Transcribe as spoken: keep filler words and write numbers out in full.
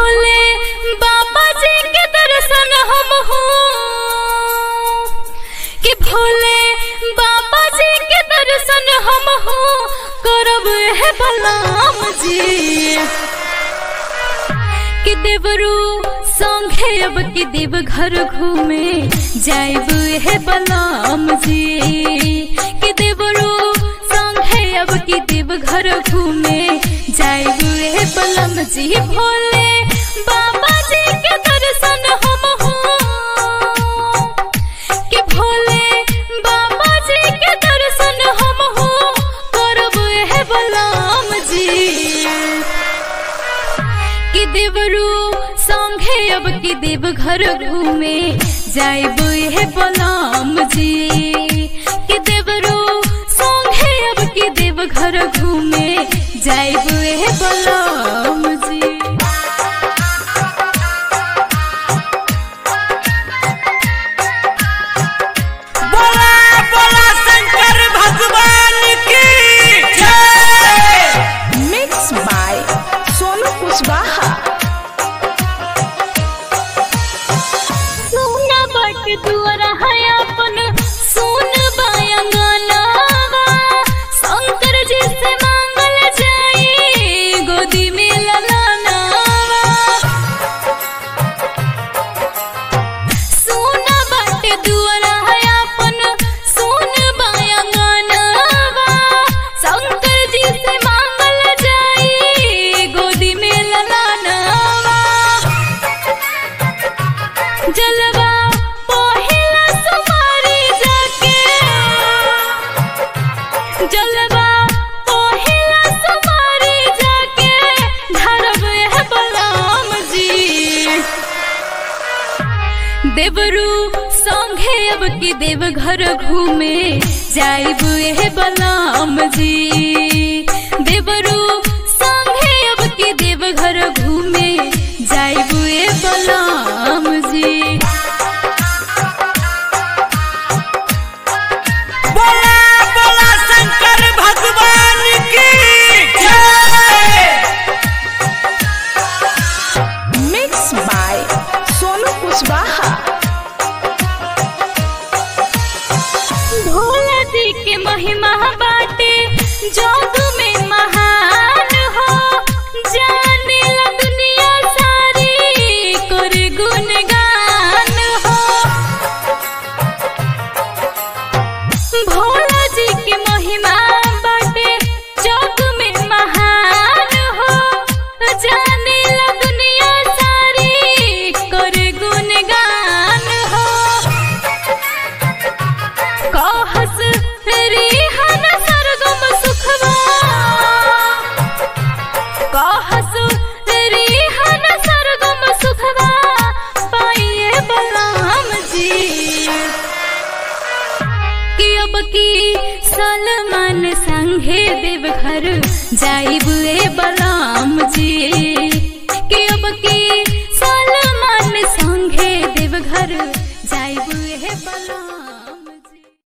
भोले बाबा जी के दर्शन हम हो कि भोले बाबा जी के दर्शन हम हो करब है बलराम जी कि देवरू संगे अब कि देव घर घूमे जाइब है बलराम जी कि देवरू संगे अब कि देव घर घूमे जाइब है बलराम जी भोले बाबा जी के दर्शन हम हो कि भोले बाबा जी के दर्शन हम हो करब है बलराम जी कि देवरू संगे अब कि देव घर घूमे जाइब है बलराम जी कि देवरू संगे अब कि देव घर घूमे जाइब है बलराम जी। बोला बोला शंकर भगवान की जय। Mix by Sonu Kushwaha. सोना बट दुआरा है अपन सोन बायंगनावा शंकर जी से मांगल जाई गोदी में ललनावा सोना बट दुआरा है अपन सोन बायंगनावा शंकर जी से मांगल जाई गोदी में ललनावा जलवा पहिला सुमारी जाके जलवा पहिला सुमारी जाके धरब है बलराम जी देवरू संगे अब कि देव घर घूमे जाइब है बलराम जी देवरू संगे अब कि देव घर घूमे जाइब है बलराम जी। बोला बोला शंकर भगवान की जय। Mix by Sonu Kushwaha. भोला जी के महिमा बाटे जग में महान हो जाने ला दुनिया सारी करे गुणगान हो भोला जी के महिमा बाटे जग में महान हो जाने ला दुनिया सारी करे गुणगान हो कहस रिहन सरगम सुखवा कहस रिहन सरगम सुखवा पाइए बलराम जी कि अब की सलमान संगे देव घर जाइब ए